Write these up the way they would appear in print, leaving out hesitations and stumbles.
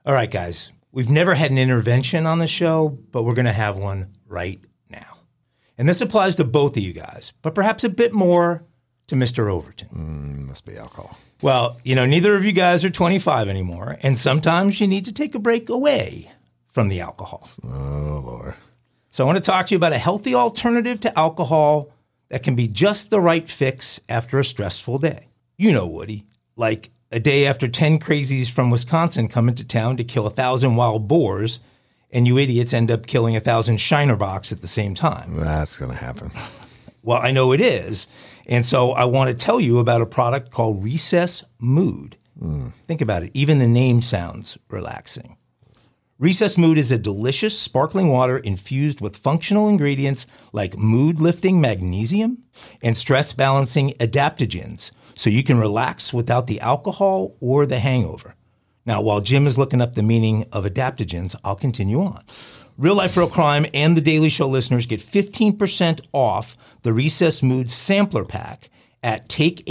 All right, guys, we've never had an intervention on the show, but we're going to have one right now. And this applies to both of you guys, but perhaps a bit more to Mr. Overton. Must be alcohol. Well, neither of you guys are 25 anymore, and sometimes you need to take a break away from the alcohol. Oh, Lord. So I want to talk to you about a healthy alternative to alcohol that can be just the right fix after a stressful day. You know, Woody, like a day after 10 crazies from Wisconsin come into town to kill 1,000 wild boars, and you idiots end up killing 1,000 Shiner Box at the same time. That's going to happen. Well, I know it is. And so I want to tell you about a product called Recess Mood. Think about it. Even the name sounds relaxing. Recess Mood is a delicious sparkling water infused with functional ingredients like mood-lifting magnesium and stress-balancing adaptogens, so you can relax without the alcohol or the hangover. Now, while Jim is looking up the meaning of adaptogens, I'll continue on. Real Life, Real Crime and The Daily Show listeners get 15% off the Recess Mood Sampler Pack at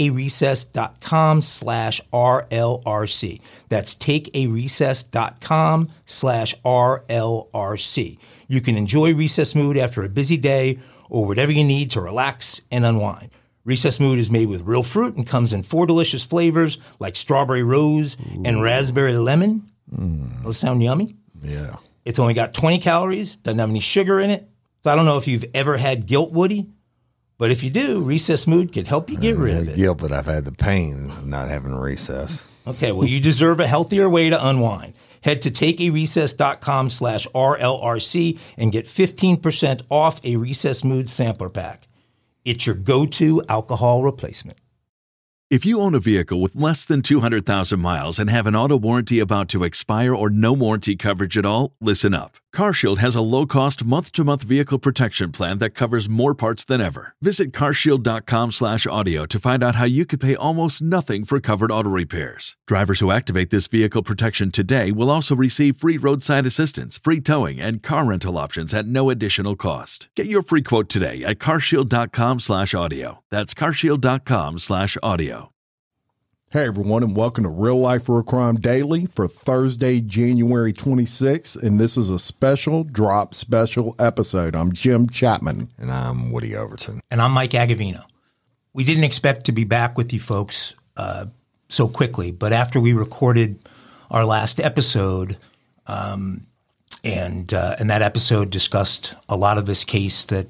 takearecess.com/RLRC. That's takearecess.com/RLRC. You can enjoy Recess Mood after a busy day or whatever you need to relax and unwind. Recess Mood is made with real fruit and comes in 4 delicious flavors like strawberry rose and raspberry lemon. Those sound yummy? Yeah. It's only got 20 calories, doesn't have any sugar in it. So I don't know if you've ever had guilt, Woody, but if you do, Recess Mood could help you get rid of it. Guilt, but I've had the pain of not having recess. Okay, well, you deserve a healthier way to unwind. Head to takearecess.com/RLRC and get 15% off a Recess Mood Sampler Pack. It's your go-to alcohol replacement. If you own a vehicle with less than 200,000 miles and have an auto warranty about to expire or no warranty coverage at all, listen up. CarShield has a low-cost month-to-month vehicle protection plan that covers more parts than ever. Visit carshield.com/audio to find out how you could pay almost nothing for covered auto repairs. Drivers who activate this vehicle protection today will also receive free roadside assistance, free towing, and car rental options at no additional cost. Get your free quote today at carshield.com/audio. That's carshield.com/audio. Hey everyone, and welcome to Real Life Real Crime Daily for Thursday, January 26th, and this is a special episode. I'm Jim Chapman. And I'm Woody Overton. And I'm Mike Agavino. We didn't expect to be back with you folks so quickly, but after we recorded our last episode, and that episode discussed a lot of this case that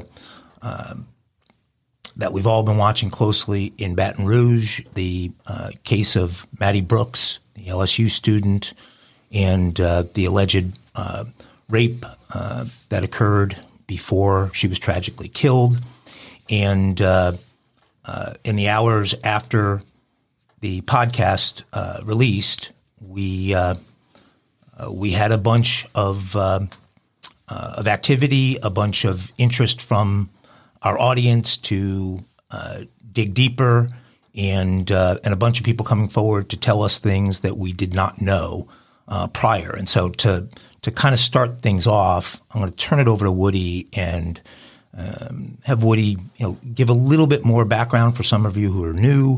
we've all been watching closely in Baton Rouge, the case of Maddie Brooks, the LSU student, and the alleged rape that occurred before she was tragically killed. And in the hours after the podcast released, we had a bunch of activity, a bunch of interest from our audience to dig deeper, and a bunch of people coming forward to tell us things that we did not know prior. And so to kind of start things off, I'm going to turn it over to Woody and have Woody give a little bit more background for some of you who are new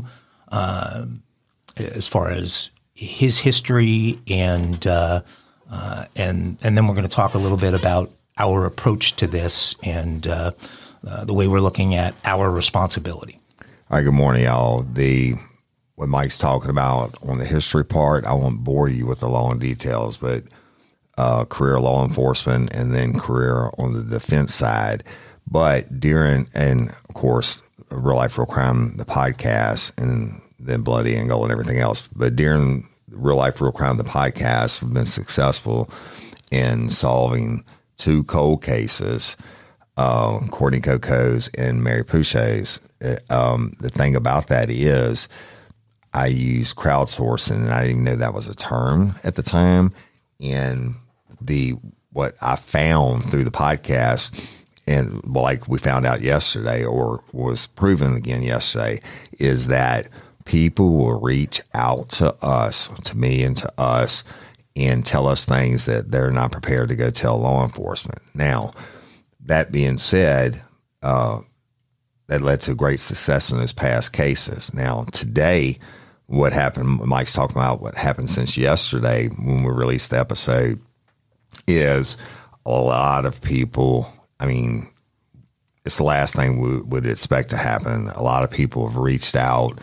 as far as his history, and then we're going to talk a little bit about our approach to this and the way we're looking at our responsibility. All right, good morning, y'all. What Mike's talking about on the history part, I won't bore you with the long details, but career law enforcement and then career on the defense side. But during, and of course, Real Life, Real Crime, the podcast, and then Bloody Angle and everything else. But during Real Life, Real Crime, the podcast, we've been successful in solving 2 cold cases, Courtney Coco's and Mary Pouchet's. The thing about that is I use crowdsourcing, and I didn't even know that was a term at the time. And what I found through the podcast, and like we found out yesterday, or was proven again yesterday, is that people will reach out to us, to me and to us, and tell us things that they're not prepared to go tell law enforcement. Now, that being said, that led to great success in those past cases. Now, today, what happened. Mike's talking about what happened since yesterday when we released the episode is a lot of people. I mean, it's the last thing we would expect to happen. A lot of people have reached out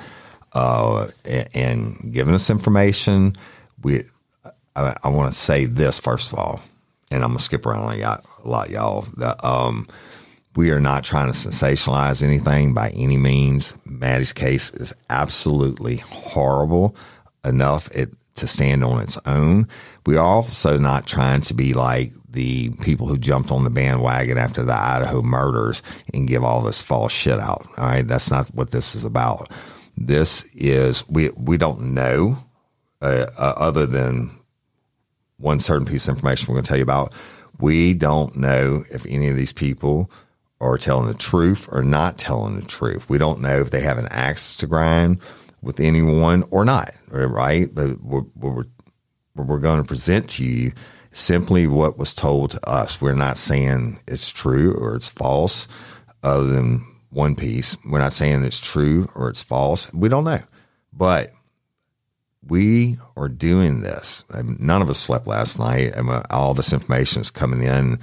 and given us information. I want to say this first of all, and I'm going to skip around a lot, y'all. We are not trying to sensationalize anything by any means. Maddie's case is absolutely horrible enough to stand on its own. We are also not trying to be like the people who jumped on the bandwagon after the Idaho murders and give all this false shit out. All right. That's not what this is about. This is, we don't know, other than one certain piece of information we're going to tell you about. We don't know if any of these people are telling the truth or not telling the truth. We don't know if they have an axe to grind with anyone or not, right? But we're going to present to you simply what was told to us. We're not saying it's true or it's false, other than one piece. We're not saying it's true or it's false. We don't know. But we are doing this. None of us slept last night. All this information is coming in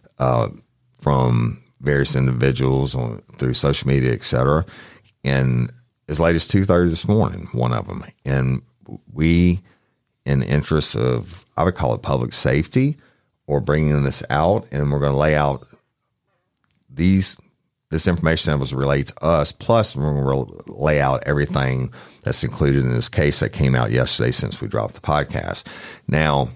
from various individuals through social media, et cetera. And as late as 2:30 this morning, one of them. And we, in the interest of, I would call it public safety, or bringing this out, and we're going to lay out this information that was relayed to us, plus we're going to lay out everything that's included in this case that came out yesterday since we dropped the podcast. Now,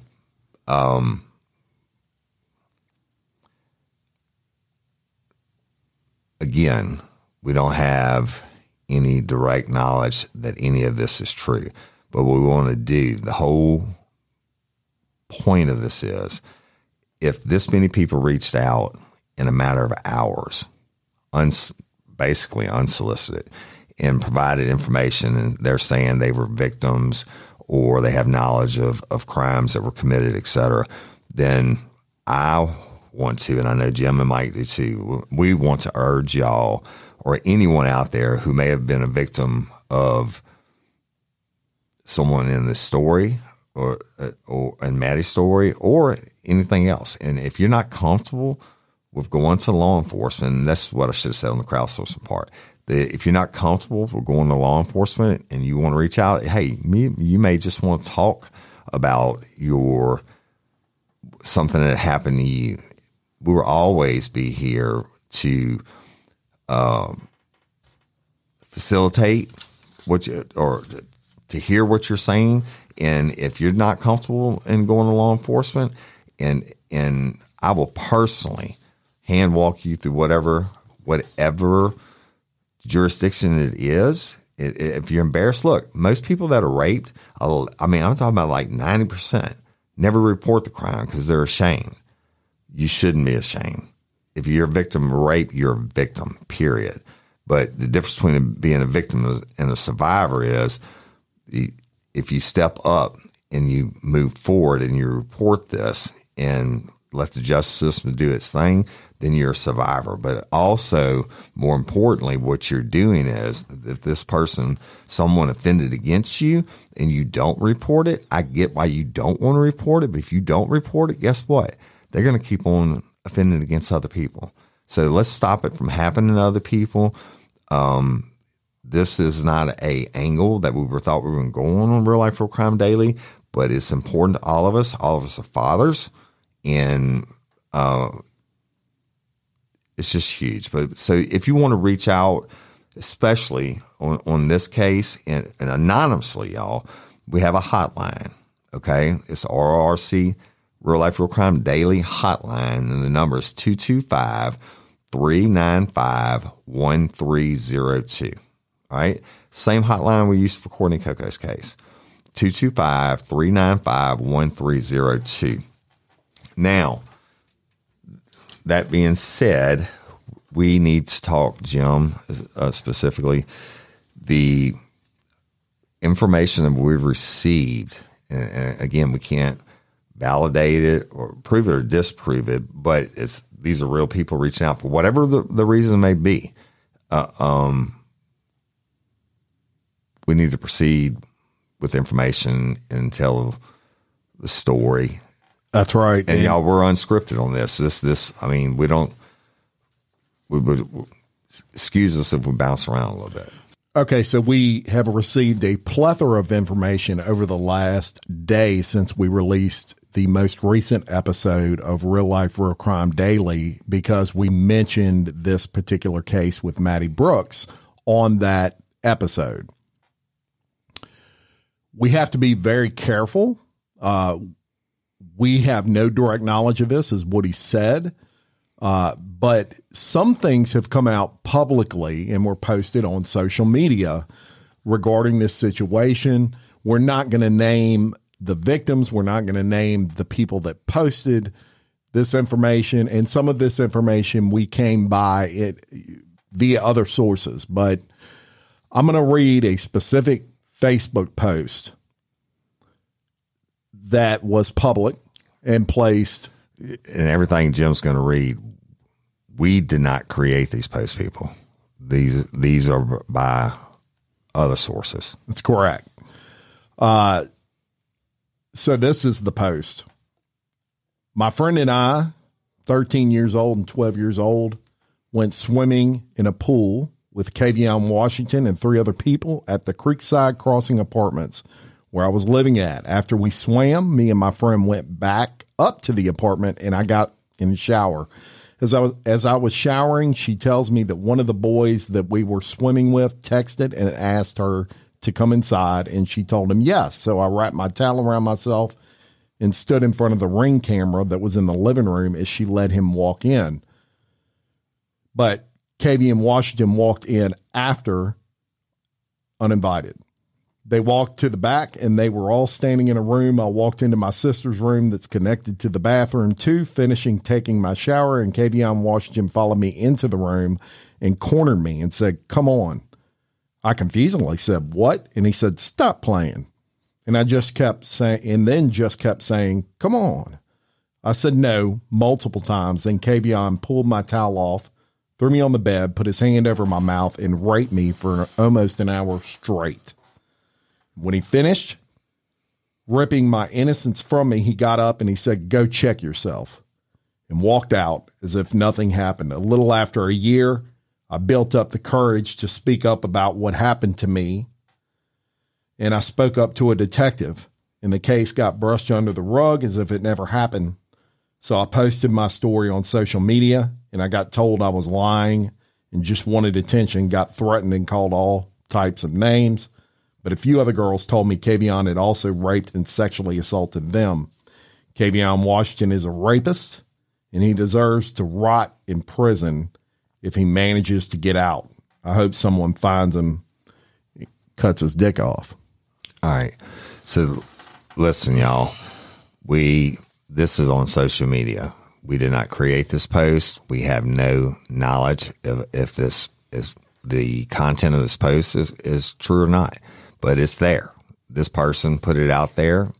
again, we don't have any direct knowledge that any of this is true. But what we want to do, the whole point of this is, if this many people reached out in a matter of hours, basically unsolicited, and provided information, and they're saying they were victims or they have knowledge of crimes that were committed, et cetera, then I want to, and I know Jim and Mike do too, we want to urge y'all or anyone out there who may have been a victim of someone in this story or in Maddie's story or anything else. And if you're not comfortable with going to law enforcement, and that's what I should have said on the crowdsourcing part, if you're not comfortable with going to law enforcement and you want to reach out, hey, you may just want to talk about something that happened to you. We will always be here to facilitate or to hear what you're saying. And if you're not comfortable in going to law enforcement, and I will personally hand walk you through whatever jurisdiction it is. If you're embarrassed, look, most people that are raped, I'm talking about like 90%, never report the crime because they're ashamed. You shouldn't be ashamed. If you're a victim of rape, you're a victim, period. But the difference between being a victim and a survivor is if you step up and you move forward and you report this and let the justice system do its thing, then you're a survivor. But also, more importantly, what you're doing is, if this person, someone offended against you and you don't report it, I get why you don't want to report it. But if you don't report it, guess what? They're going to keep on offending against other people. So let's stop it from happening to other people. This is not a angle that we thought we were going to go on Real Life Real Crime Daily, but it's important to all of us. All of us are fathers, and it's just huge. But so if you want to reach out, especially on this case and anonymously, y'all, we have a hotline. Okay, it's RRC Real Life Real Crime Daily hotline, and the number is 225-395-1302. All right, same hotline we used for Courtney Coco's case, 225-395-1302. Now, that being said, we need to talk, Jim, specifically, the information that we've received. And again, we can't validate it or prove it or disprove it, but these are real people reaching out for whatever the reason may be. We need to proceed with information and tell the story. That's right. And y'all, we're unscripted on this. I mean, we excuse us if we bounce around a little bit. Okay, so we have received a plethora of information over the last day since we released the most recent episode of Real Life Real Crime Daily, because we mentioned this particular case with Maddie Brooks on that episode. We have to be very careful. We have no direct knowledge of this, is what he said. But some things have come out publicly and were posted on social media regarding this situation. We're not going to name the victims. We're not going to name the people that posted this information. And some of this information we came by it via other sources. But I'm going to read a specific Facebook post that was public and placed. And everything Jim's going to read, we did not create these post, people. These are by other sources. That's correct. So this is the post. My friend and I, 13 years old and 12 years old, went swimming in a pool with Kavion Washington and 3 other people at the Creekside Crossing Apartments where I was living at. After we swam, me and my friend went back up to the apartment and I got in the shower. As I was showering, she tells me that one of the boys that we were swimming with texted and asked her to come inside, and she told him yes. So I wrapped my towel around myself and stood in front of the Ring camera that was in the living room as she let him walk in. But Kavion Washington walked in after, uninvited. They walked to the back and they were all standing in a room. I walked into my sister's room that's connected to the bathroom too, finishing taking my shower, and Kavion Washington followed me into the room and cornered me and said, "Come on." I confusingly said, "What?" And he said, "Stop playing." And I just kept saying, "Come on." I said no multiple times. Then Kavion pulled my towel off, threw me on the bed, put his hand over my mouth, and raped me for almost an hour straight. When he finished ripping my innocence from me, he got up and he said, "Go check yourself," and walked out as if nothing happened. A little after a year, I built up the courage to speak up about what happened to me, and I spoke up to a detective, and the case got brushed under the rug as if it never happened. So I posted my story on social media, and I got told I was lying and just wanted attention, got threatened and called all types of names. But a few other girls told me Kavion had also raped and sexually assaulted them. Kavion Washington is a rapist, and he deserves to rot in prison if he manages to get out. I hope someone finds him, cuts his dick off. All right. So listen, y'all, this is on social media. We did not create this post. We have no knowledge if this is the content of this post is true or not. But it's there. This person put it out there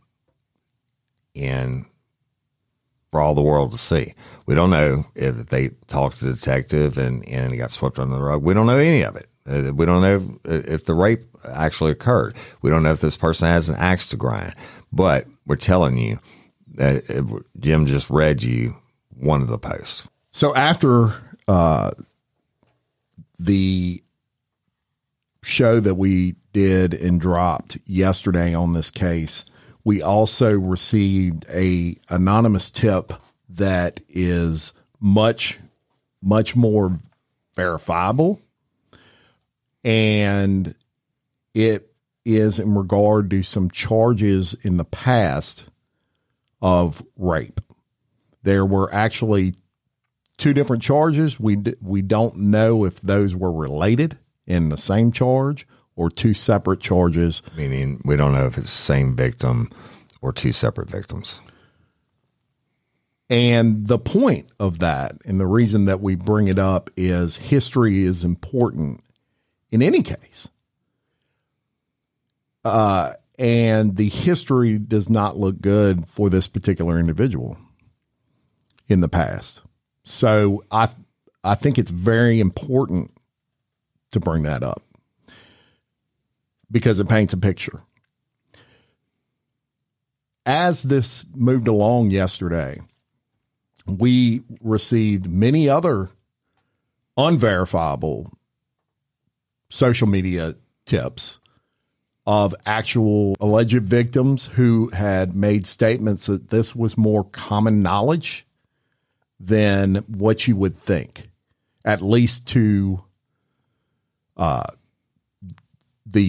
and for all the world to see. We don't know if they talked to the detective and it got swept under the rug. We don't know any of it. We don't know if the rape actually occurred. We don't know if this person has an axe to grind. But we're telling you that Jim just read you one of the posts. So after the show that we did and dropped yesterday on this case, we also received a anonymous tip that is much more verifiable, and it is in regard to some charges in the past of rape. There were actually 2 different charges. We don't know if those were related in the same charge or 2 separate charges. Meaning we don't know if it's the same victim or 2 separate victims. And the point of that, and the reason that we bring it up, is history is important in any case. And the history does not look good for this particular individual in the past. So I think it's very important to bring that up, because it paints a picture. as this moved along yesterday, we received many other unverifiable social media tips of actual alleged victims who had made statements that this was more common knowledge than what you would think, at least to the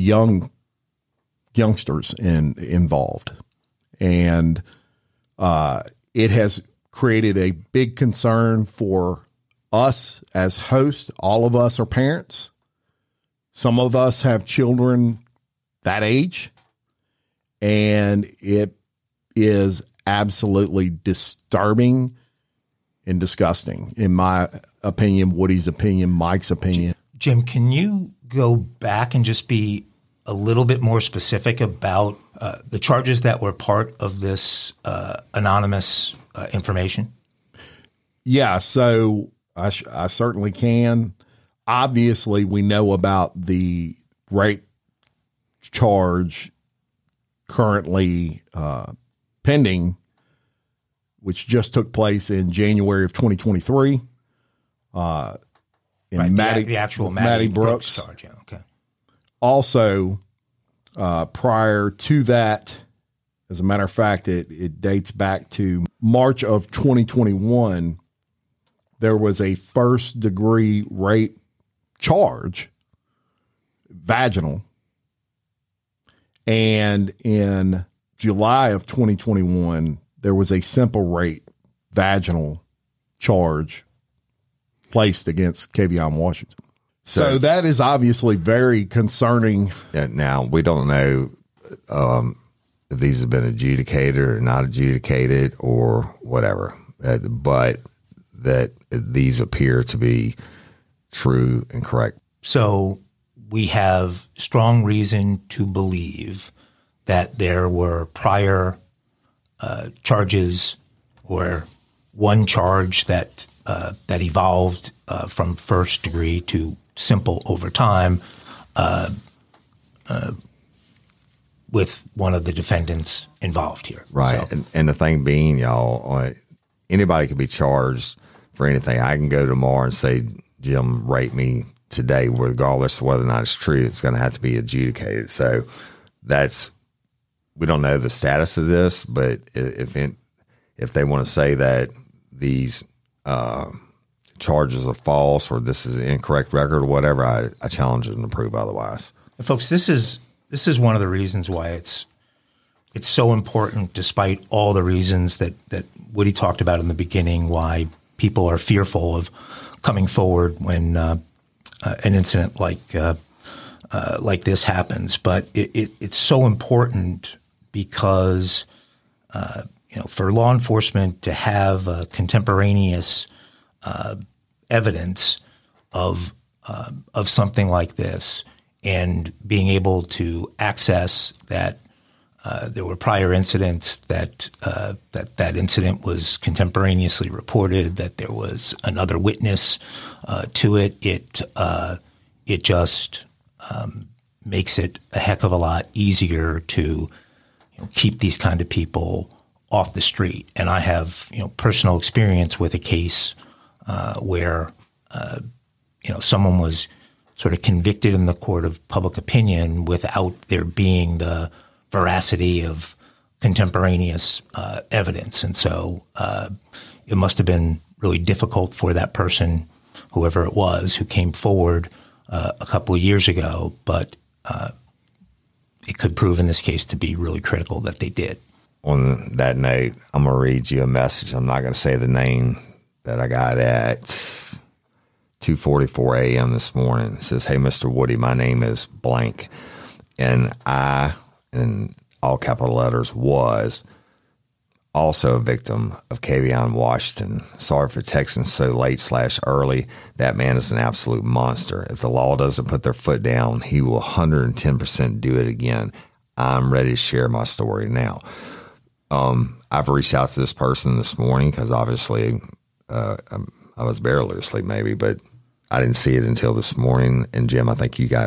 youngsters involved. And it has created a big concern for us as hosts. All of us are parents. Some of us have children that age, and it is absolutely disturbing and disgusting, in my opinion, Woody's opinion, Mike's opinion. Jim, can you go back and just be a little bit more specific about the charges that were part of this anonymous information? Yeah, so I certainly can. Obviously, we know about the rape charge currently pending, which just took place in January of 2023. Right, the actual Maddie Brooks charge. Yeah, okay. Also, prior to that, as a matter of fact, it dates back to March of 2021. There was a first-degree rape charge, vaginal. And in July of 2021, there was a simple rape, vaginal charge placed against Kavion Washington. So that is obviously very concerning. Now, we don't know if these have been adjudicated or not adjudicated or whatever, but that these appear to be true and correct. So we have strong reason to believe that there were prior charges, or one charge that evolved from first degree to simple over time, with one of the defendants involved here. Right. So, and the thing being, y'all, anybody could be charged for anything. I can go tomorrow and say, Jim raped me today, regardless of whether or not it's true. It's going to have to be adjudicated. So we don't know the status of this, but if they want to say that these charges are false or this is an incorrect record or whatever, I challenge them to prove otherwise. and folks, this is one of the reasons why it's so important, despite all the reasons that Woody talked about in the beginning, why people are fearful of coming forward when an incident like this happens. But it's so important because for law enforcement to have contemporaneous evidence of something like this, and being able to access that there were prior incidents, that incident was contemporaneously reported, that there was another witness to it. It just makes it a heck of a lot easier to keep these kind of people off the street. And I have personal experience with a case where someone was sort of convicted in the court of public opinion without there being the veracity of contemporaneous evidence. And so it must have been really difficult for that person, whoever it was, who came forward a couple of years ago. But it could prove in this case to be really critical that they did. On that note, I'm going to read you a message. I'm not going to say the name that I got at 2:44 a.m. this morning. It says, "Hey, Mr. Woody, my name is blank. And I, in all capital letters, was also a victim of Kavion Washington. Sorry for texting so late / early. That man is an absolute monster. If the law doesn't put their foot down, he will 110% do it again. I'm ready to share my story now." I've reached out to this person this morning because obviously I was barely asleep maybe, but I didn't see it until this morning. And Jim, I think you got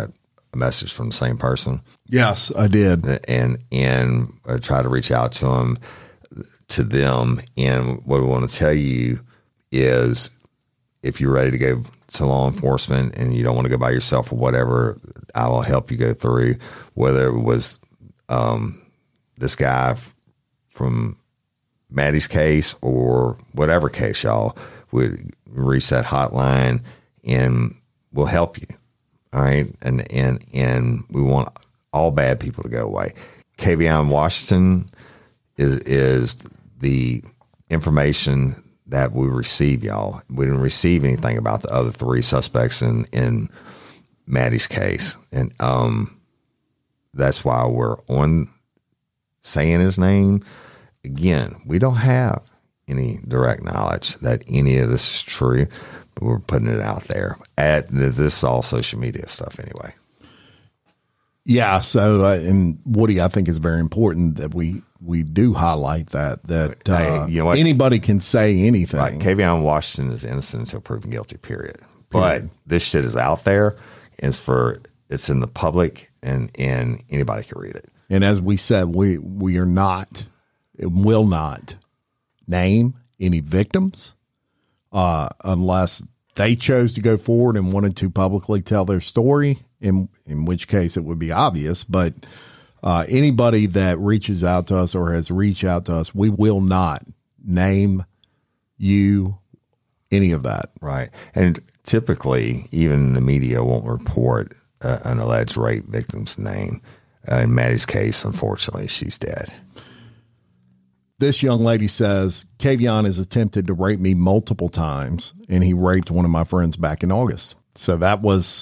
a message from the same person? Yes, I did. And I try to reach out to them. And what I want to tell you is, if you're ready to go to law enforcement and you don't want to go by yourself or whatever, I will help you go through, whether it was this guy from Maddie's case or whatever case, y'all would reach that hotline and we'll help you. All right. And we want all bad people to go away. Kavion Washington is the information that we receive, y'all. We didn't receive anything about the other 3 suspects in Maddie's case. And that's why we're on saying his name. Again, we don't have any direct knowledge that any of this is true, but we're putting it out there. This is all social media stuff anyway. Yeah. So, and Woody, I think is very important that we do highlight that You know what? Anybody can say anything. Right. Kavion Washington is innocent until proven guilty, period. But this shit is out there. It's in the public and anybody can read it. And as we said, we are not, will not name any victims unless they chose to go forward and wanted to publicly tell their story, in which case it would be obvious. But anybody that reaches out to us or has reached out to us, we will not name you, any of that. Right. And typically, even the media won't report an alleged rape victim's name. In Maddie's case, unfortunately, she's dead. This young lady says, Kavion has attempted to rape me multiple times, and he raped one of my friends back in August. So that was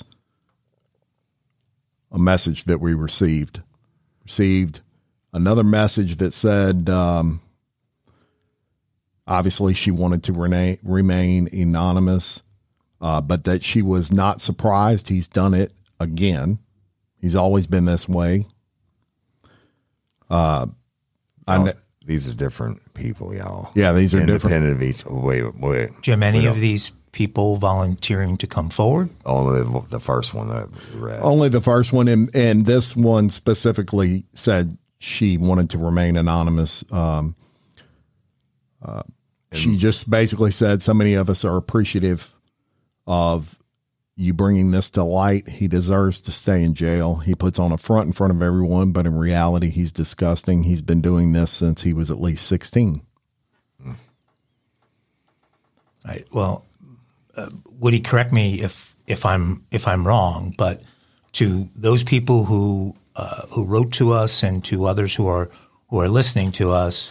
a message that we received. Received another message that said, obviously she wanted to remain anonymous, but that she was not surprised he's done it again. He's always been this way. These are different people, y'all. Yeah, these are independent different. of each. Wait. Jim, any of these people volunteering to come forward? Only the first one that we read. Only the first one, and this one specifically said she wanted to remain anonymous. She just basically said, so many of us are appreciative of you bringing this to light. He deserves to stay in jail. He puts on a front in front of everyone, but in reality, he's disgusting. He's been doing this since he was at least 16. Right. Well, Woody, correct me if I'm wrong, but to those people who wrote to us and to others who are listening to us,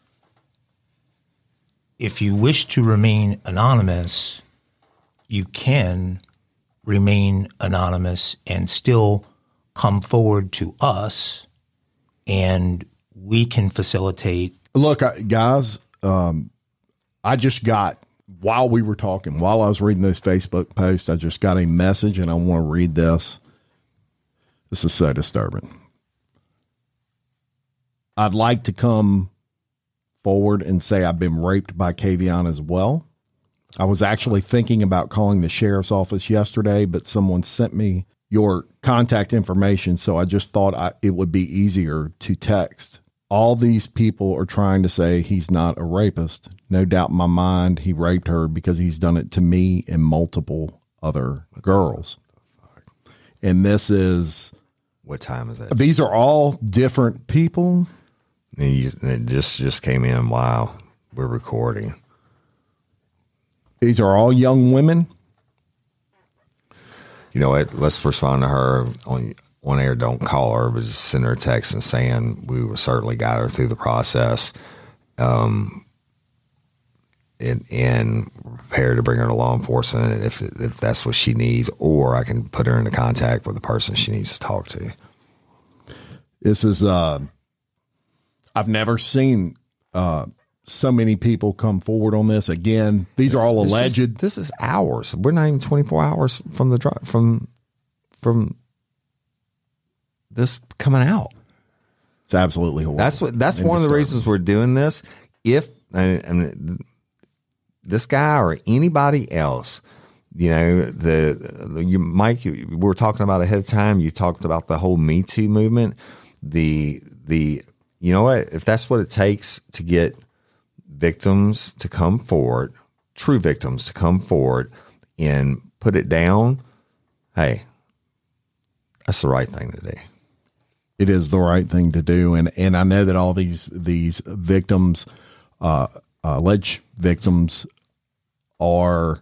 if you wish to remain anonymous, you can remain anonymous and still come forward to us, and we can facilitate. Look, guys, I just got, while we were talking, while I was reading those Facebook posts, I just got a message, and I want to read this. This is so disturbing. I'd like to come forward and say I've been raped by Kavion as well. I was actually thinking about calling the sheriff's office yesterday, but someone sent me your contact information, so I just thought it would be easier to text. All these people are trying to say he's not a rapist. No doubt in my mind he raped her because he's done it to me and multiple other girls. And this is... What time is it? These are all different people. It just came in while we're recording. These are all young women. You know what? Let's respond to her on air. Don't call her, but just send her a text and saying we certainly got her through the process, and prepare to bring her to law enforcement if that's what she needs, or I can put her into contact with the person she needs to talk to. This is I've never seen so many people come forward on this. Again, these are all alleged. This is hours. We're not even 24 hours from the drive from this coming out. It's absolutely horrible. That's one of the reasons we're doing this. If this guy or anybody else You know, Mike, we were talking about ahead of time. You talked about the whole Me Too movement. You know what? If that's what it takes to get victims to come forward, true victims to come forward and put it down, hey, that's the right thing to do. It is the right thing to do. And I know that all these victims, alleged victims, are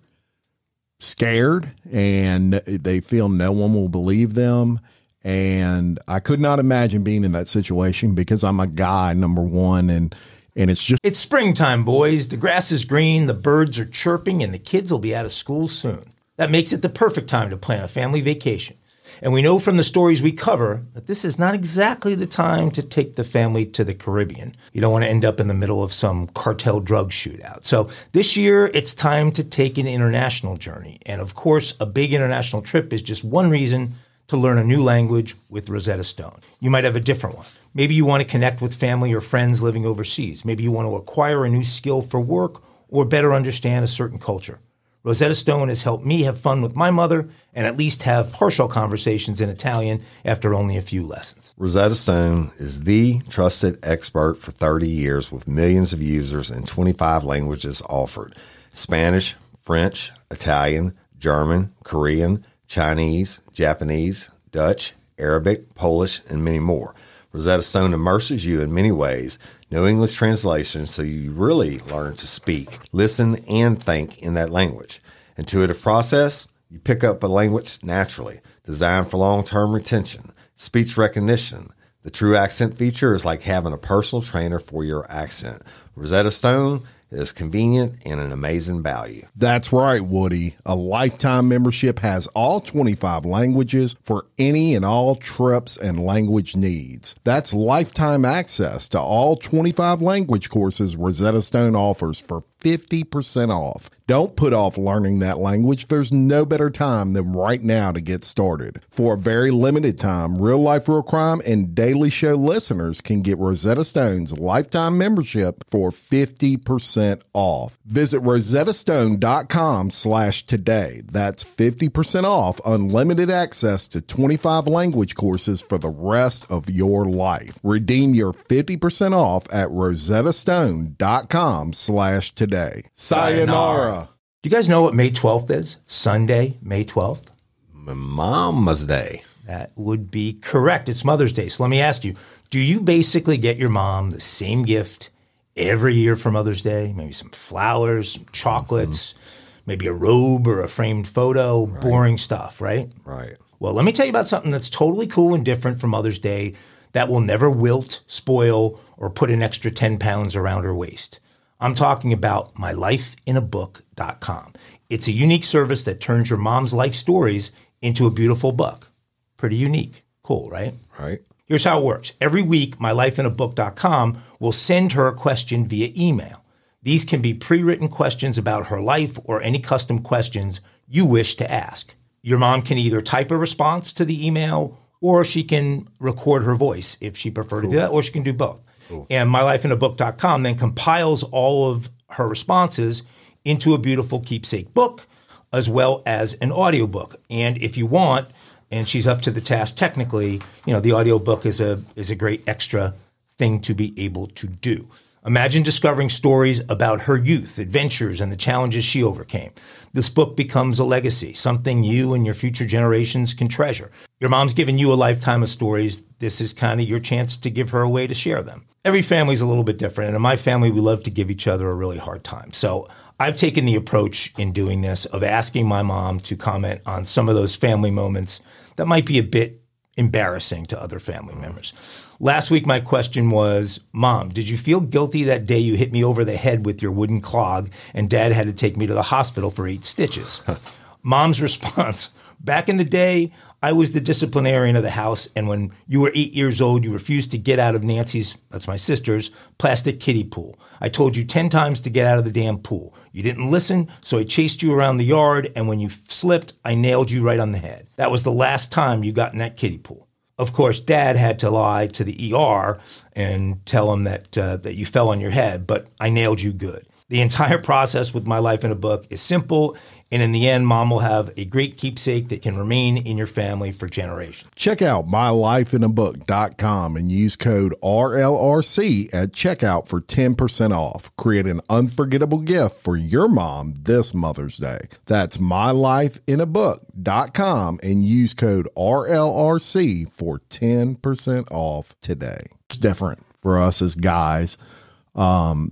scared and they feel no one will believe them. And I could not imagine being in that situation because I'm a guy, number one, and it's springtime, boys. The grass is green, the birds are chirping, and the kids will be out of school soon. That makes it the perfect time to plan a family vacation. And we know from the stories we cover that this is not exactly the time to take the family to the Caribbean. You don't want to end up in the middle of some cartel drug shootout. So this year, it's time to take an international journey. And of course, a big international trip is just one reason to learn a new language with Rosetta Stone. You might have a different one. Maybe you want to connect with family or friends living overseas. Maybe you want to acquire a new skill for work or better understand a certain culture. Rosetta Stone has helped me have fun with my mother and at least have partial conversations in Italian after only a few lessons. Rosetta Stone is the trusted expert for 30 years with millions of users in 25 languages offered: Spanish, French, Italian, German, Korean, Chinese, Japanese, Dutch, Arabic, Polish, and many more. Rosetta Stone immerses you in many ways. No English translation, so you really learn to speak, listen, and think in that language. Intuitive process, you pick up a language naturally. Designed for long-term retention. Speech recognition. The True Accent feature is like having a personal trainer for your accent. Rosetta Stone is convenient and an amazing value. That's right, Woody. A lifetime membership has all 25 languages for any and all trips and language needs. That's lifetime access to all 25 language courses Rosetta Stone offers for 50% off. Don't put off learning that language. There's no better time than right now to get started. For a very limited time, Real Life Real Crime and Daily Show listeners can get Rosetta Stone's lifetime membership for 50% off. Visit rosettastone.com/today. That's 50% off unlimited access to 25 language courses for the rest of your life. Redeem your 50% off at rosettastone.com/today. Sayonara. Do you guys know what May 12th is? Sunday, May 12th? Mama's Day. That would be correct. It's Mother's Day. So let me ask you, do you basically get your mom the same gift every year for Mother's Day? Maybe some flowers, some chocolates, maybe a robe or a framed photo, boring stuff, right? Right. Well, let me tell you about something that's totally cool and different for Mother's Day that will never wilt, spoil, or put an extra 10 pounds around her waist. I'm talking about mylifeinabook.com. It's a unique service that turns your mom's life stories into a beautiful book. Pretty unique. Cool, right? Right. Here's how it works. Every week, mylifeinabook.com will send her a question via email. These can be pre-written questions about her life or any custom questions you wish to ask. Your mom can either type a response to the email or she can record her voice if she prefers to do that, or she can do both. Cool. And mylifeinabook.com then compiles all of her responses into a beautiful keepsake book as well as an audiobook. And if you want, and she's up to the task technically, the audiobook is a great extra thing to be able to do. Imagine discovering stories about her youth, adventures, and the challenges she overcame. This book becomes a legacy, something you and your future generations can treasure. Your mom's given you a lifetime of stories. This is kind of your chance to give her a way to share them. Every family's a little bit different, and in my family, we love to give each other a really hard time. So I've taken the approach in doing this of asking my mom to comment on some of those family moments that might be a bit embarrassing to other family members. Last week, my question was, Mom, did you feel guilty that day you hit me over the head with your wooden clog and Dad had to take me to the hospital for 8 stitches? Mom's response, back in the day, I was the disciplinarian of the house, and when you were 8 years old, you refused to get out of Nancy's, that's my sister's, plastic kiddie pool. I told you 10 times to get out of the damn pool. You didn't listen, so I chased you around the yard, and when you slipped, I nailed you right on the head. That was the last time you got in that kiddie pool. Of course, Dad had to lie to the ER and tell him that you fell on your head, but I nailed you good. The entire process with My Life in a Book is simple, and in the end, Mom will have a great keepsake that can remain in your family for generations. Check out mylifeinabook.com and use code RLRC at checkout for 10% off. Create an unforgettable gift for your mom this Mother's Day. That's mylifeinabook.com and use code RLRC for 10% off today. It's different for us as guys. All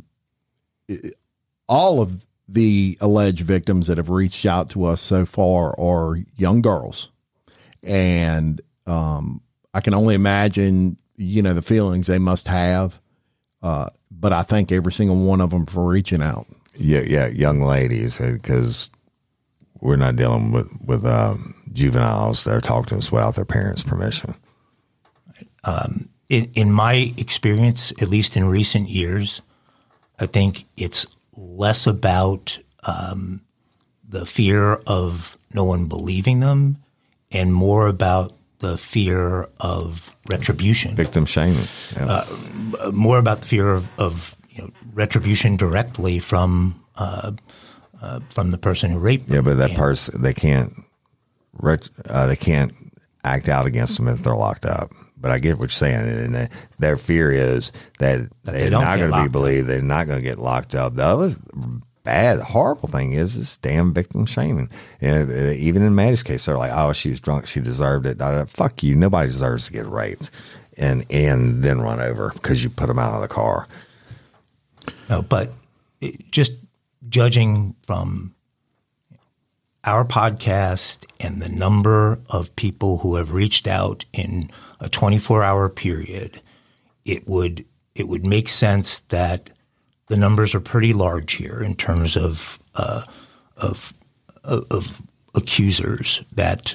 of the alleged victims that have reached out to us so far are young girls. And I can only imagine, the feelings they must have. But I thank every single one of them for reaching out. Yeah, young ladies, because we're not dealing with juveniles that are talking to us without their parents' permission. In my experience, at least in recent years, I think it's less about the fear of no one believing them and more about the fear of retribution. Victim shaming. Yeah. More about the fear of retribution directly from the person who raped them. Yeah, but that person, they can't act out against them if they're locked up. But I get what you're saying, and their fear is that they're not going to be believed. They're not going to get locked up. The other horrible thing is this damn victim shaming. And even in Maddie's case, they're like, "Oh, she was drunk. She deserved it." Fuck you. Nobody deserves to get raped and then run over because you put them out of the car. No, but just judging from our podcast and the number of people who have reached out in a 24-hour period, it would make sense that the numbers are pretty large here in terms of accusers. That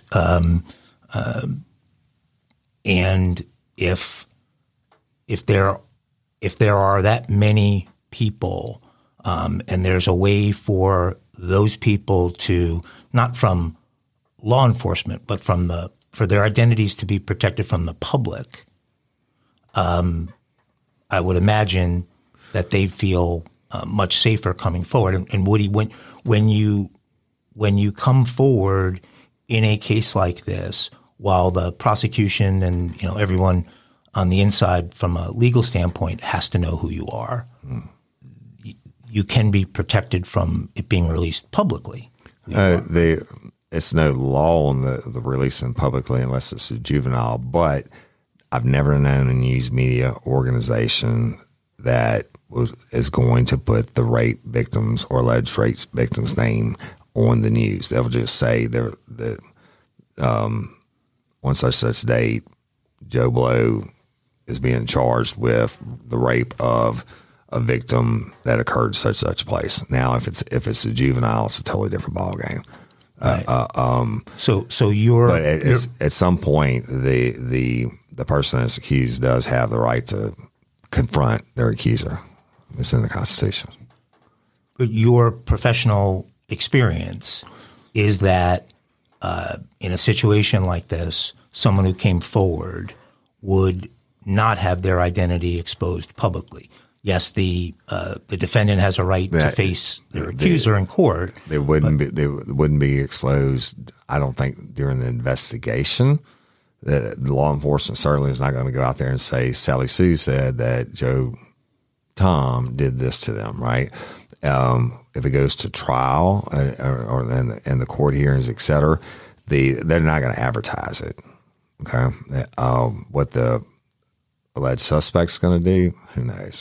and if there are that many people, and there's a way for those people to, not from law enforcement, but for their identities to be protected from the public, I would imagine that they feel much safer coming forward. And Woody, when you come forward in a case like this, while the prosecution and everyone on the inside from a legal standpoint has to know who you are, you can be protected from it being released publicly. It's no law on the releasing publicly unless it's a juvenile, but I've never known a news media organization that is going to put the rape victims or alleged rape victims' name on the news. They'll just say on such date, Joe Blow is being charged with the rape of a victim that occurred such place. Now, if it's a juvenile, it's a totally different ballgame. Right. At some point, the person that's accused does have the right to confront their accuser. It's in the Constitution. But your professional experience is that in a situation like this, someone who came forward would not have their identity exposed publicly. Yes, the defendant has a right to face their accuser in court. They wouldn't be exposed. I don't think during the investigation. The law enforcement certainly is not going to go out there and say Sally Sue said that Joe Tom did this to them, right? If it goes to trial or in the court hearings, et cetera, they're not going to advertise it. Okay, what the alleged suspect's going to do, who knows?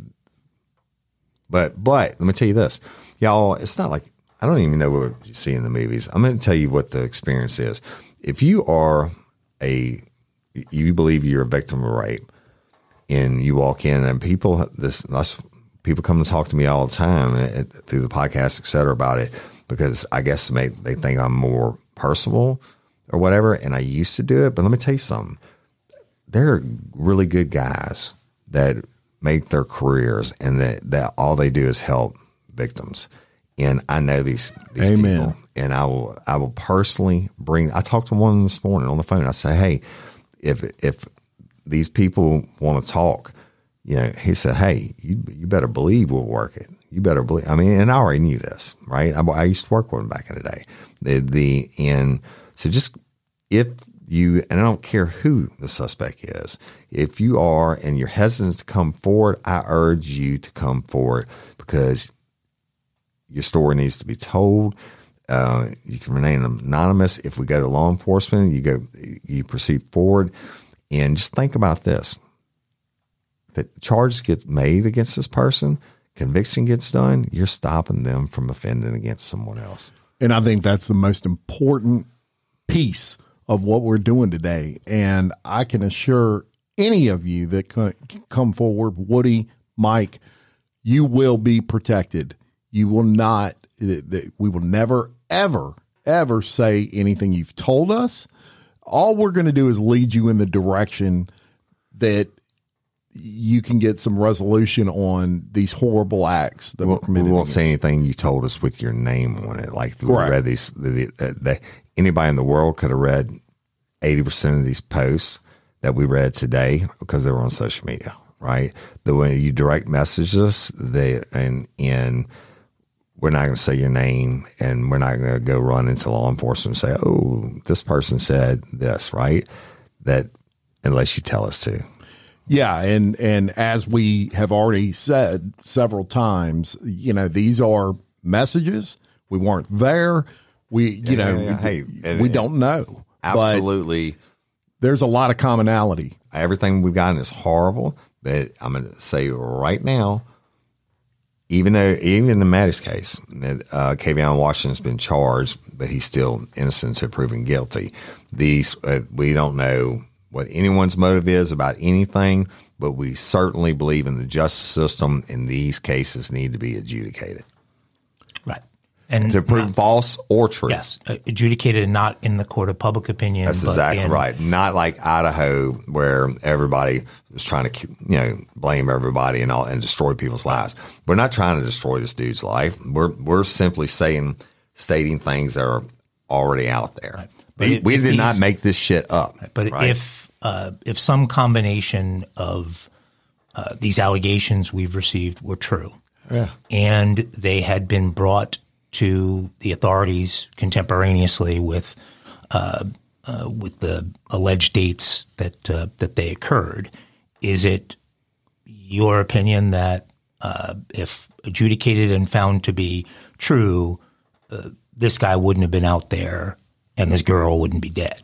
But let me tell you this, y'all. It's not like I don't even know what you see in the movies. I'm going to tell you what the experience is. If you believe you're a victim of rape, and you walk in and people come to talk to me all the time through the podcast, et cetera, about it, because I guess they think I'm more personable or whatever. And I used to do it, but let me tell you something. There are really good guys that make their careers and that all they do is help victims. And I know these people, and I will personally I talked to one this morning on the phone. I say, hey, if these people want to talk, he said, hey, you better believe we'll work it. You better believe. I mean, and I already knew this, right? I used to work with him back in the day. And so just if you, and I don't care who the suspect is, if you are and you're hesitant to come forward, I urge you to come forward because your story needs to be told. You can remain anonymous. If we go to law enforcement, you proceed forward. And just think about this. That charges get made against this person, conviction gets done, you're stopping them from offending against someone else. And I think that's the most important piece of what we're doing today. And I can assure any of you that come forward, Woody, Mike, you will be protected. You will not, we will never, ever, ever say anything you've told us. All we're going to do is lead you in the direction that you can get some resolution on these horrible acts that were committed. We won't say anything you told us with your name on it. Like we read these, anybody in the world could have read 80% of these posts that we read today because they were on social media, right? The way you direct message us, and we're not going to say your name, and we're not going to go run into law enforcement and say, oh, this person said this, right? That unless you tell us to. Yeah, and as we have already said several times, these are messages. We weren't there. We don't know. Absolutely. But there's a lot of commonality. Everything we've gotten is horrible, but I'm going to say right now, even in the Mattis case, Kavion Washington's been charged, but he's still innocent until proven guilty. These we don't know what anyone's motive is about anything, but we certainly believe in the justice system, and these cases need to be adjudicated. Right. And to prove false or true. Yes. Adjudicated and not in the court of public opinion. That's exactly right. Not like Idaho where everybody was trying to, blame everybody and destroy people's lives. We're not trying to destroy this dude's life. We're simply stating things that are already out there. Right. We did not make this shit up. Right. But if some combination of these allegations we've received were true, and they had been brought to the authorities contemporaneously with the alleged dates that they occurred, is it your opinion that if adjudicated and found to be true, this guy wouldn't have been out there and this girl wouldn't be dead?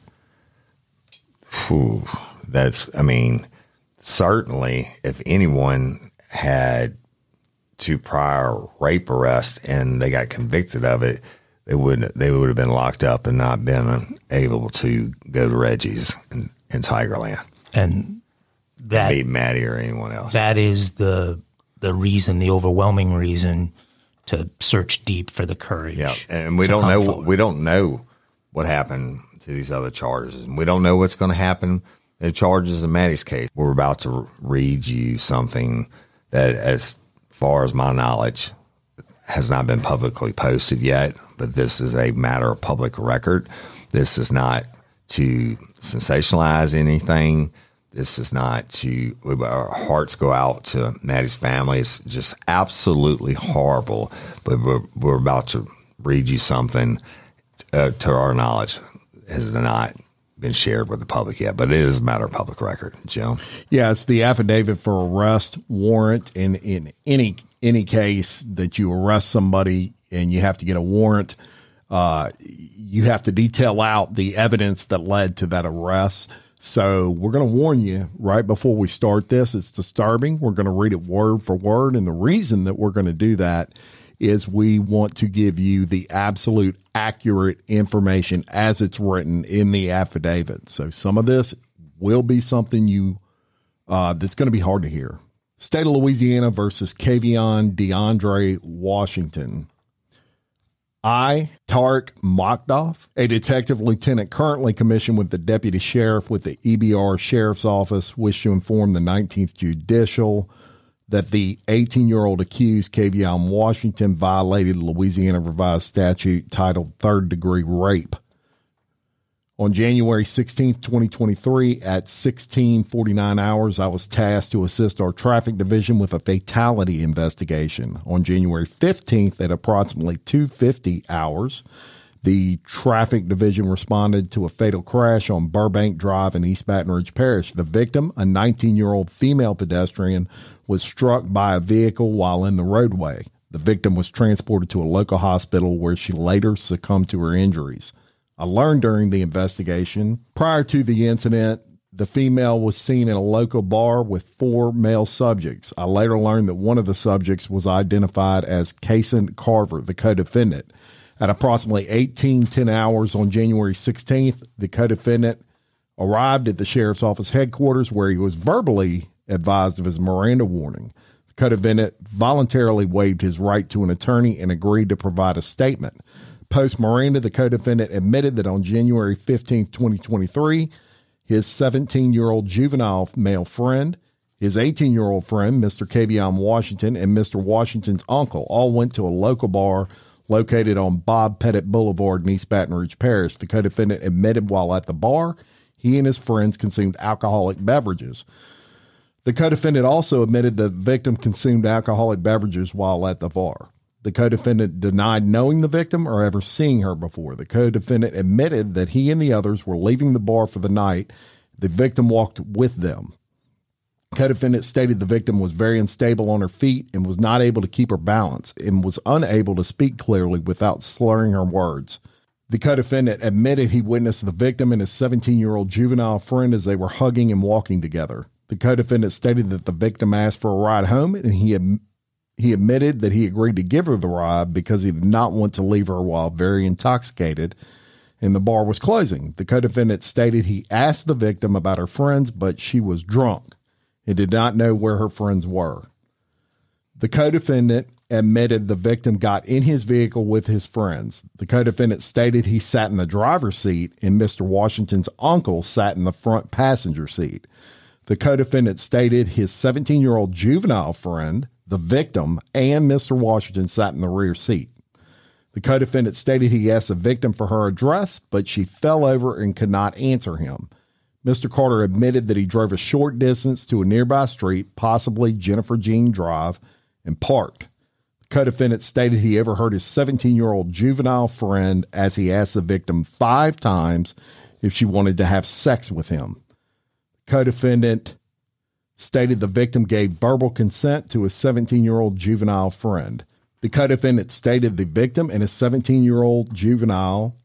Certainly if anyone had 2 prior rape arrests and they got convicted of it, they would have been locked up and not been able to go to Reggie's in Tigerland and that meet Maddie or anyone else. That is the reason, the overwhelming reason to search deep for the courage. Yeah, and we don't know. We don't know what happened to these other charges, and we don't know what's going to happen in the charges in Maddie's case. We're about to read you something that, as far as my knowledge, has not been publicly posted yet, but this is a matter of public record. This is not to sensationalize anything. This is not to, our hearts go out to Maddie's family. It's just absolutely horrible, but we're about to read you something to our knowledge has not been shared with the public yet, but it is a matter of public record. Jim? Yeah, it's the affidavit for arrest warrant. In any case that you arrest somebody and you have to get a warrant, you have to detail out the evidence that led to that arrest. So we're going to warn you right before we start this. It's disturbing. We're going to read it word for word. And the reason that we're going to do that is we want to give you the absolute accurate information as it's written in the affidavit. So some of this will be something that's going to be hard to hear. State of Louisiana versus Kavion DeAndre Washington. I, Tarek Makdoff, a detective lieutenant currently commissioned with the deputy sheriff with the EBR Sheriff's Office, wish to inform the 19th Judicial that the 18-year-old accused, Kavion Washington, violated Louisiana Revised Statute titled Third-Degree Rape On January 16th, 2023, at 16:49 hours, I was tasked to assist our traffic division with a fatality investigation. On January 15th, at approximately 2:50 hours, the traffic division responded to a fatal crash on Burbank Drive in East Baton Rouge Parish. The victim, a 19-year-old female pedestrian, was struck by a vehicle while in the roadway. The victim was transported to a local hospital where she later succumbed to her injuries. I learned during the investigation, prior to the incident, the female was seen in a local bar with 4 male subjects. I later learned that one of the subjects was identified as Kason Carver, the co-defendant. At approximately 18:10 hours on January 16th, the co-defendant arrived at the sheriff's office headquarters where he was verbally advised of his Miranda warning. The co-defendant voluntarily waived his right to an attorney and agreed to provide a statement. Post Miranda, the co-defendant admitted that on January 15th, 2023, his 17-year-old juvenile male friend, his 18-year-old friend, Mr. Kavion Washington, and Mr. Washington's uncle all went to a local bar located on Bob Pettit Boulevard in East Baton Rouge Parish. The co-defendant admitted while at the bar, he and his friends consumed alcoholic beverages. The co-defendant also admitted the victim consumed alcoholic beverages while at the bar. The co-defendant denied knowing the victim or ever seeing her before. The co-defendant admitted that he and the others were leaving the bar for the night. The victim walked with them. Co-defendant stated the victim was very unstable on her feet and was not able to keep her balance and was unable to speak clearly without slurring her words. The co-defendant admitted he witnessed the victim and his 17-year-old juvenile friend as they were hugging and walking together. The co-defendant stated that the victim asked for a ride home, and he admitted that he agreed to give her the ride because he did not want to leave her while very intoxicated and the bar was closing. The co-defendant stated he asked the victim about her friends, but she was drunk and did not know where her friends were. The co-defendant admitted the victim got in his vehicle with his friends. The co-defendant stated he sat in the driver's seat and Mr. Washington's uncle sat in the front passenger seat. The co-defendant stated his 17-year-old juvenile friend, the victim, and Mr. Washington sat in the rear seat. The co-defendant stated he asked the victim for her address, but she fell over and could not answer him. Mr. Carter admitted that he drove a short distance to a nearby street, possibly Jennifer Jean Drive, and parked. The co-defendant stated he overheard his 17-year-old juvenile friend as he asked the victim 5 times if she wanted to have sex with him. Co-defendant stated the victim gave verbal consent to his 17-year-old juvenile friend. The co-defendant stated the victim and his 17-year-old juvenile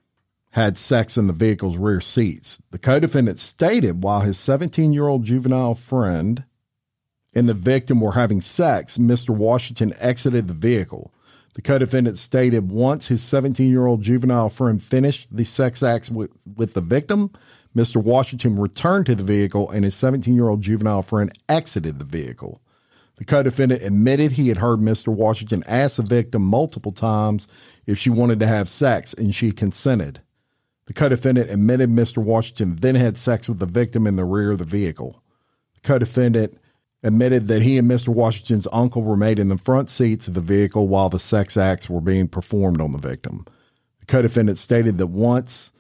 had sex in the vehicle's rear seats. The co-defendant stated while his 17-year-old juvenile friend and the victim were having sex, Mr. Washington exited the vehicle. The co-defendant stated once his 17-year-old juvenile friend finished the sex acts with the victim, Mr. Washington returned to the vehicle and his 17-year-old juvenile friend exited the vehicle. The co-defendant admitted he had heard Mr. Washington ask the victim multiple times if she wanted to have sex, and she consented. The co-defendant admitted Mr. Washington then had sex with the victim in the rear of the vehicle. The co-defendant admitted that he and Mr. Washington's uncle remained in the front seats of the vehicle while the sex acts were being performed on the victim. The co-defendant stated that once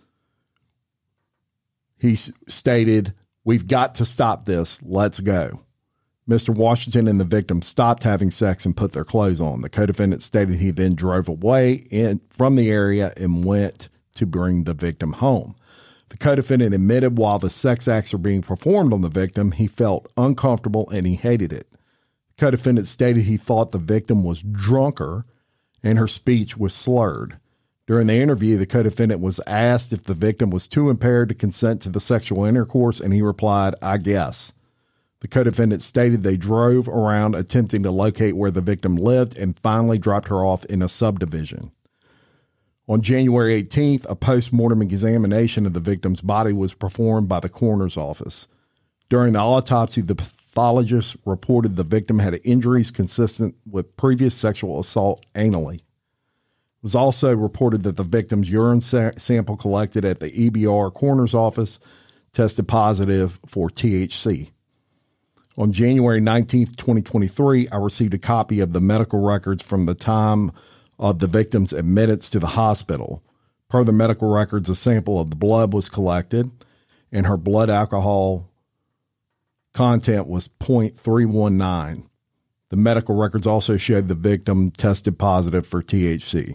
he stated, "We've got to stop this. Let's go." Mr. Washington and the victim stopped having sex and put their clothes on. The co-defendant stated he then drove away from the area and went to bring the victim home. The co-defendant admitted while the sex acts were being performed on the victim, he felt uncomfortable and he hated it. The co-defendant stated he thought the victim was drunker and her speech was slurred. During the interview, the co-defendant was asked if the victim was too impaired to consent to the sexual intercourse, and he replied, "I guess." The co-defendant stated they drove around attempting to locate where the victim lived and finally dropped her off in a subdivision. On January 18th, a post-mortem examination of the victim's body was performed by the coroner's office. During the autopsy, the pathologist reported the victim had injuries consistent with previous sexual assault anally. It was also reported that the victim's urine sample collected at the EBR coroner's office tested positive for THC. On January 19th, 2023, I received a copy of the medical records from the time of the victim's admittance to the hospital. Per the medical records, a sample of the blood was collected, and her blood alcohol content was 0.319. The medical records also showed the victim tested positive for THC.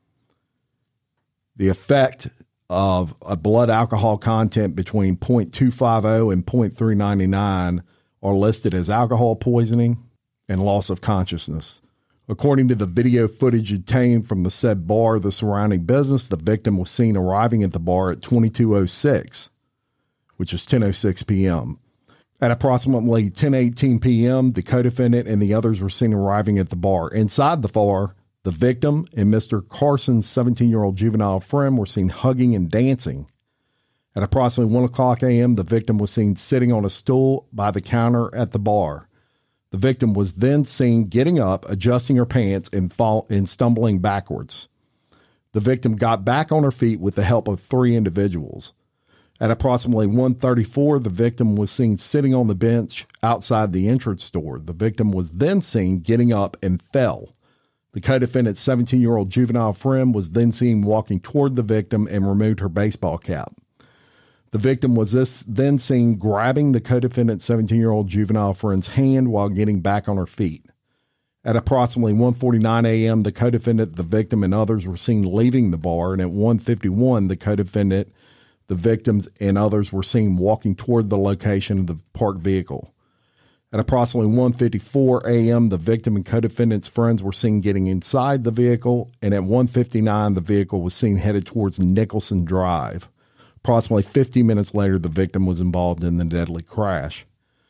The effect of a blood alcohol content between 0.250 and 0.399 are listed as alcohol poisoning and loss of consciousness. According to the video footage obtained from the said bar, the surrounding business, the victim was seen arriving at the bar at 22:06, which is 10:06 p.m. At approximately 10:18 p.m., the co-defendant and the others were seen arriving at the bar. Inside the bar, the victim and Mr. Carson's 17-year-old juvenile friend were seen hugging and dancing. At approximately 1 o'clock a.m., the victim was seen sitting on a stool by the counter at the bar. The victim was then seen getting up, adjusting her pants, and stumbling backwards. The victim got back on her feet with the help of 3 individuals. At approximately 1:34, the victim was seen sitting on the bench outside the entrance door. The victim was then seen getting up and fell. The co-defendant's 17-year-old juvenile friend was then seen walking toward the victim and removed her baseball cap. The victim was then seen grabbing the co-defendant's 17-year-old juvenile friend's hand while getting back on her feet. At approximately 1:49 a.m., the co-defendant, the victim, and others were seen leaving the bar, and at 1:51, the co-defendant, the victims, and others were seen walking toward the location of the parked vehicle. At approximately 1:54 a.m., the victim and co-defendant's friends were seen getting inside the vehicle, and at 1:59, the vehicle was seen headed towards Nicholson Drive. Approximately 50 minutes later, the victim was involved in the deadly crash.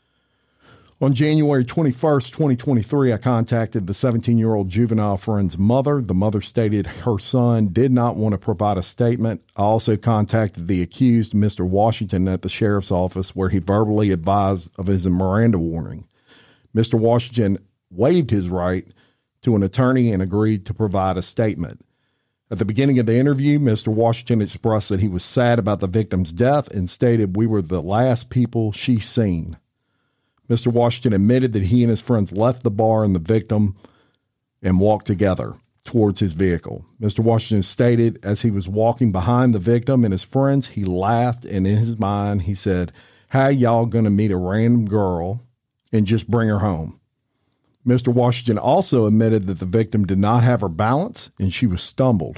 On January 21st, 2023, I contacted the 17-year-old juvenile friend's mother. The mother stated her son did not want to provide a statement. I also contacted the accused, Mr. Washington, at the sheriff's office, where he verbally advised of his Miranda warning. Mr. Washington waived his right to an attorney and agreed to provide a statement. At the beginning of the interview, Mr. Washington expressed that he was sad about the victim's death and stated we were the last people she seen. Mr. Washington admitted that he and his friends left the bar and the victim and walked together towards his vehicle. Mr. Washington stated as he was walking behind the victim and his friends, he laughed, and in his mind, he said, "How y'all going to meet a random girl and just bring her home?" Mr. Washington also admitted that the victim did not have her balance and she was stumbled.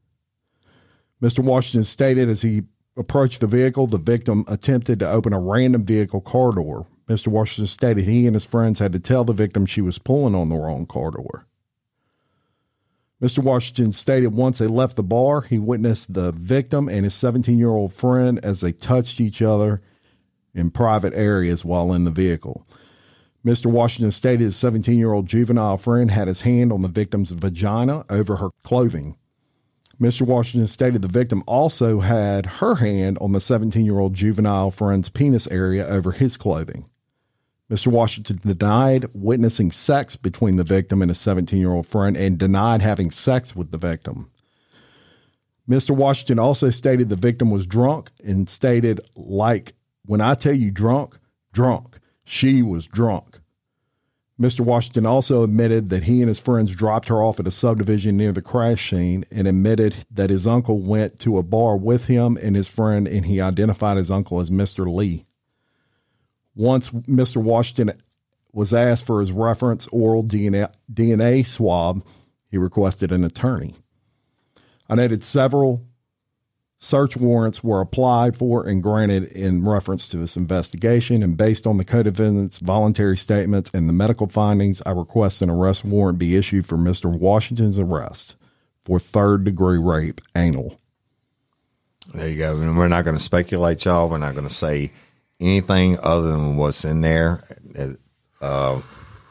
Mr. Washington stated as he approached the vehicle, the victim attempted to open a random vehicle car door. Mr. Washington stated he and his friends had to tell the victim she was pulling on the wrong car door. Mr. Washington stated once they left the bar, he witnessed the victim and his 17-year-old friend as they touched each other in private areas while in the vehicle. Mr. Washington stated his 17-year-old juvenile friend had his hand on the victim's vagina over her clothing. Mr. Washington stated the victim also had her hand on the 17-year-old juvenile friend's penis area over his clothing. Mr. Washington denied witnessing sex between the victim and his 17-year-old friend and denied having sex with the victim. Mr. Washington also stated the victim was drunk and stated, like, when I tell you drunk, drunk. She was drunk. Mr. Washington also admitted that he and his friends dropped her off at a subdivision near the crash scene and admitted that his uncle went to a bar with him and his friend, and he identified his uncle as Mr. Lee. Once Mr. Washington was asked for his reference oral DNA swab, he requested an attorney. I noted several search warrants were applied for and granted in reference to this investigation, and based on the co-defendant's voluntary statements and the medical findings, I request an arrest warrant be issued for Mr. Washington's arrest for third-degree rape, anal. There you go. And we're not going to speculate, y'all. We're not going to say anything other than what's in there. To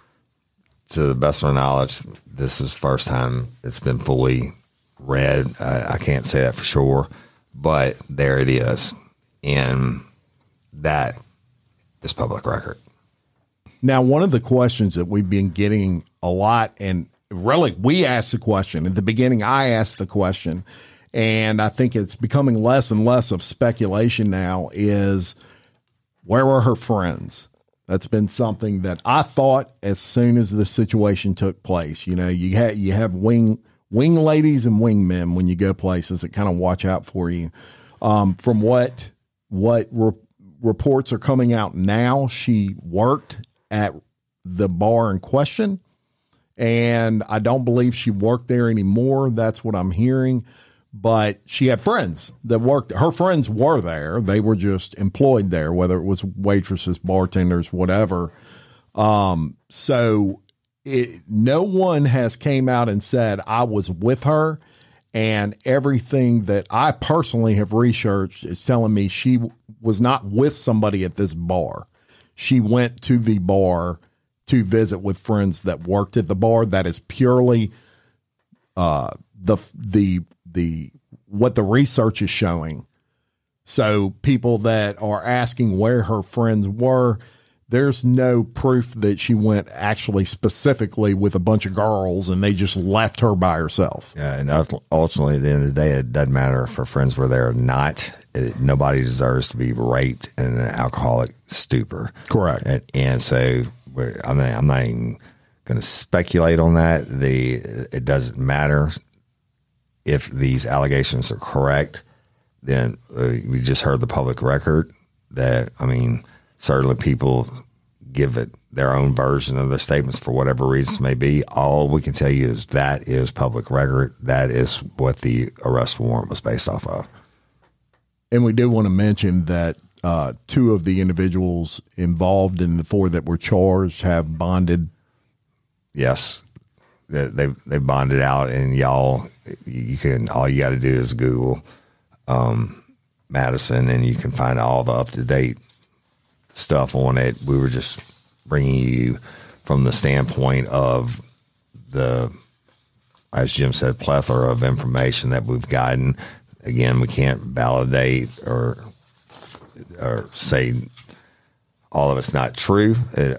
the best of our knowledge, this is the first time it's been fully read. I can't say that for sure. But there it is, and that is public record. Now, one of the questions that we've been getting a lot, and really we asked the question. At the beginning, I asked the question, and I think it's becoming less and less of speculation now, is where were her friends? That's been something that I thought as soon as the situation took place. You know, you have wing wing ladies and wingmen when you go places that kind of watch out for you. From what reports are coming out now, she worked at the bar in question, and I don't believe she worked there anymore. That's what I'm hearing. But she had friends that worked. Her friends were there. They were just employed there, whether it was waitresses, bartenders, whatever. So no one has came out and said I was with her, and everything that I personally have researched is telling me she was not with somebody at this bar. She went to the bar to visit with friends that worked at the bar. That is purely the what the research is showing. So people that are asking where her friends were, there's no proof that she went actually specifically with a bunch of girls and they just left her by herself. Yeah, and ultimately, at the end of the day, it doesn't matter if her friends were there or not. Nobody deserves to be raped in an alcoholic stupor. Correct. And so I'm not even going to speculate on that. It doesn't matter if these allegations are correct. Then we just heard the public record that, I mean, certainly people give it their own version of their statements for whatever reasons may be. All we can tell you is that is public record. That is what the arrest warrant was based off of. And we do want to mention that two of the individuals involved in the four that were charged have bonded. Yes, they bonded out, and all you got to do is Google Madison, and you can find all the up to date stuff on it. We were just bringing you from the standpoint of the, as Jim said, plethora of information that we've gotten. Again, we can't validate or say all of it's not true.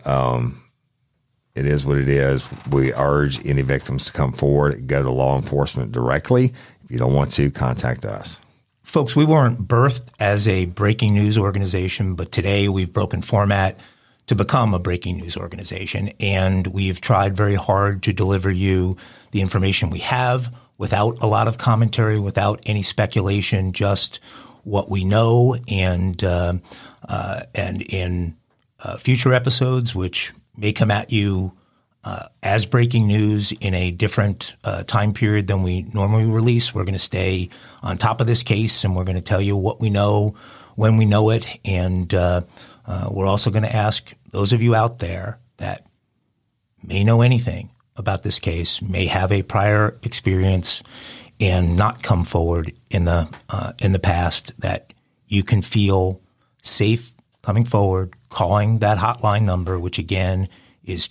It is what it is. We urge any victims to come forward, go to law enforcement directly. If you don't want to, contact us. Folks, we weren't birthed as a breaking news organization, but today we've broken format to become a breaking news organization, and we've tried very hard to deliver you the information we have without a lot of commentary, without any speculation, just what we know. And in future episodes, which may come at you as breaking news in a different time period than we normally release, we're going to stay on top of this case, and we're going to tell you what we know when we know it. And we're also going to ask those of you out there that may know anything about this case, may have a prior experience and not come forward in the past, that you can feel safe coming forward, calling that hotline number, which again is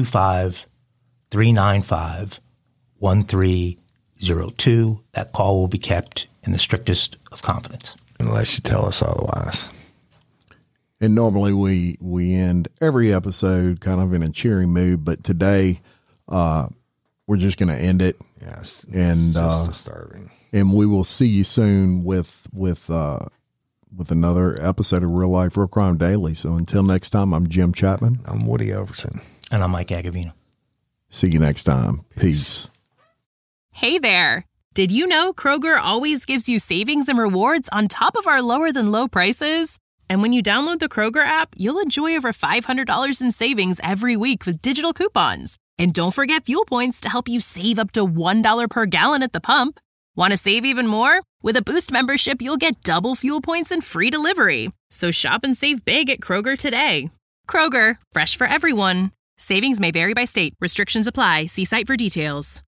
225-395-1302. That call will be kept in the strictest of confidence. Unless you tell us otherwise. And normally we end every episode kind of in a cheery mood, but today we're just going to end it. Yes, and it's just disturbing. And we will see you soon with another episode of Real Life Real Crime Daily. So until next time, I'm Jim Chapman. I'm Woody Overton. And I'm Mike Agavino. See you next time. Peace. Hey there. Did you know Kroger always gives you savings and rewards on top of our lower than low prices? And when you download the Kroger app, you'll enjoy over $500 in savings every week with digital coupons. And don't forget fuel points to help you save up to $1 per gallon at the pump. Want to save even more? With a Boost membership, you'll get double fuel points and free delivery. So shop and save big at Kroger today. Kroger, fresh for everyone. Savings may vary by state. Restrictions apply. See site for details.